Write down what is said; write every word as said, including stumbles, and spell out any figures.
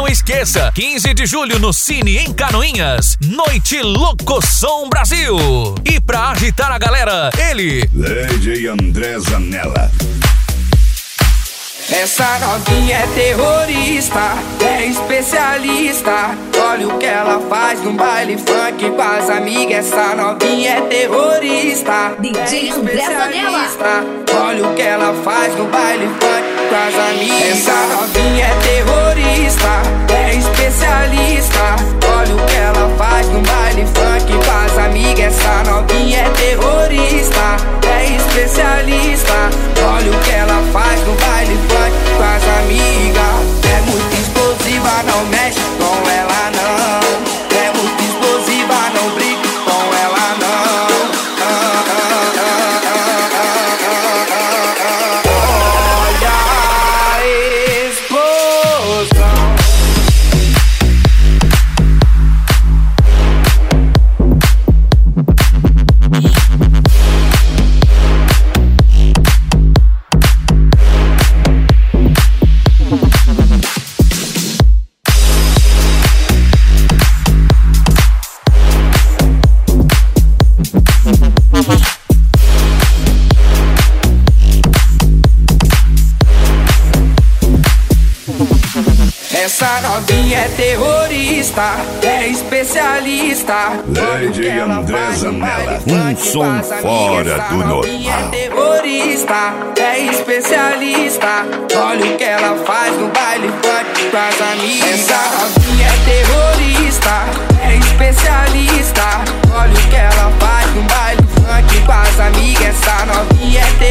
esqueça, quinze de julho no Cine em Canoinhas, Noite Locoção Brasil. E pra agitar a galera, ele, D J André Zanella. Essa novinha é terrorista, é especialista. Olha o que ela faz no baile funk com as amigas. Essa novinha é terrorista, D J é André especialista. Olha o que ela faz no baile funk com as amigas. Essa novinha é terrorista, é especialista. Olha o que ela faz no baile funk com as amigas. Essa novinha é terrorista, é especialista. Olha o que ela faz no baile funk com as amigas. É muito explosiva, não mexe com ela não. É muito explosiva, não brinca com ela não. Olha a explosão. Essa novinha é terrorista, é especialista. D J André Zanella, um som fora do normal. É terrorista, é especialista. Olha o que ela faz no baile funk com as amigas. Essa novinha é terrorista, é especialista. Olha o que ela faz no baile funk com as amigas. Essa novinha é terrorista.